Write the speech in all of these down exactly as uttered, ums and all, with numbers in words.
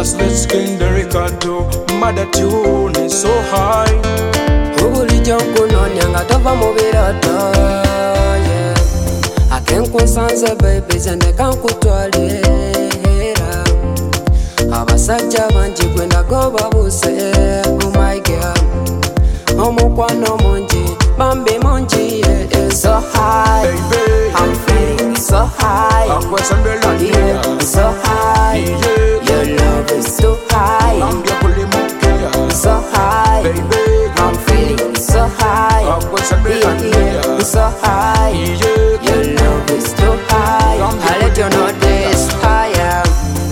Plus the skin, the Ricardo, mother tune is so high. Ubulijjo nkunonya nga tova mu birata, yeah. Akenkusanze baby ze ndeka nkutwalira. Abasajja bangi gwe nagoba buse, oh my girl. Omukwano mungi, bambi mungi, yeah, it's so high. Baby, I'm feeling so high. I'm questioning the land, Yeah, it's so high. yeah. Your love is too high. I'm your bully monkey, So high. baby. I'm feeling so high. I'm questioning the land, Yeah, it's so high. yeah. Your love is too high. I let you know this higher.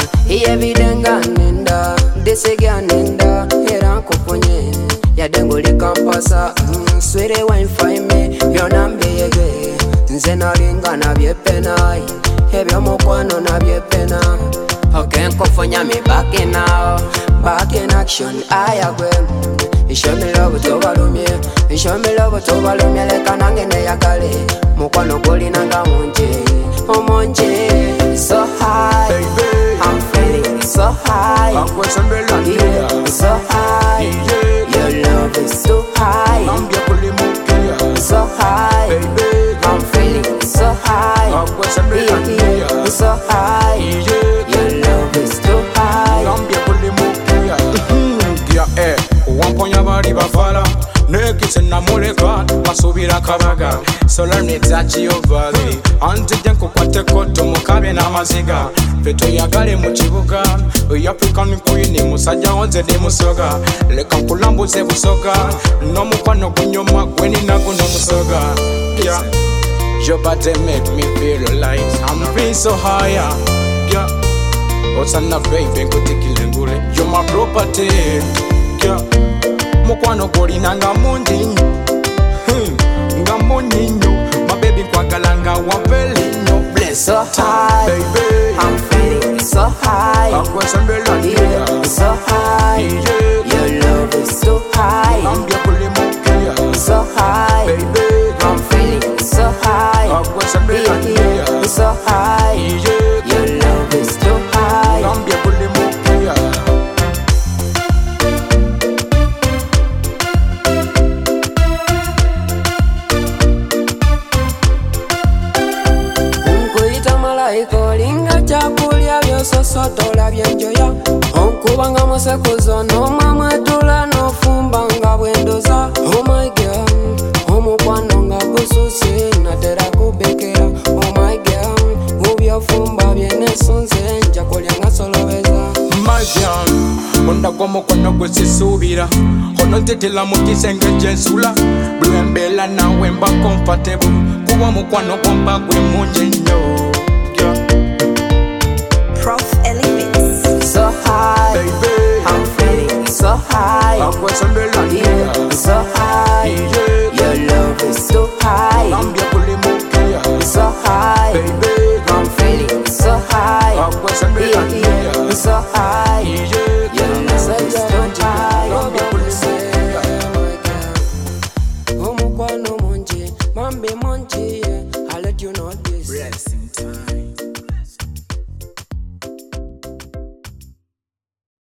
Evidanga ninda, disiga ninda, era nkupunye. Yadenguli kampasa, mm, sweetie wine find me, byona mbiyege. Nze nalinga na byepenai, ebyomukwano na byepena. Okay, nkufunya me back in now, back in action, ayagwe. You show me love tobalumye, you show me love tobalumye, leka nange neyagale. Mukwano guli nanga munje, omunje. So high, Baby, I'm feeling so high. I'm questioning the land, Yeah, so high. yeah. Your love is too high. I'm your bully monkey, So high. baby. I'm feeling so high. I'm questioning the land, Yeah, so high. yeah. Your love is too high. I'm your bully monkey, yeah. Eh, wamponya bali bafala. Nekise namuleka masubira kabaga. Solar netachi ovali. Antije nkukwate koto mukabe n'amaziga. Feto yagale mu kibuga. African queen musajja wonze ndi musoga. Leka nkulambuze busoga. N'omukwano gunyoma gwe nina guno musoga. Yeah. Your body make me feel like I'm feeling so higher. Yeah. Osana baby nkutikile ngule. You're my property. Yeah. Mukwano golina nga mungi hmm. nga mungi nnyo. My baby nkwagala nga wapeli nnyo. Bless So high. baby. I'm feeling so high. I'm questioning the land, Yeah, so high. yeah. Your love is too high. I'm your bully monkey, So high. baby. I'm feeling so high. I'm questioning the land, Yeah, so high. yeah. Your love is too high. I'm your bully monkey. Nkuyita malayika olinga kyakulya byososotola byenjoya. Onkubanga musekuzo n'omwamwetula n'ofumba nga bwendoza. Oh my girl, omukwano nga gususse natera kubekera. Oh my girl, mubyofumba byenesunze nja kulya nga solobeza. My girl, munda gw'omukono gwe sisuubira. Ono ntetela mu kisenge gye nsula. Bwe mbeera nawe mba comfortable. Kuba omukwano gwomba gwe mungi nnyo. Yeah. Prof Elements. So high, Baby, I'm feeling so high. I'm questioning the land, Yeah, so high.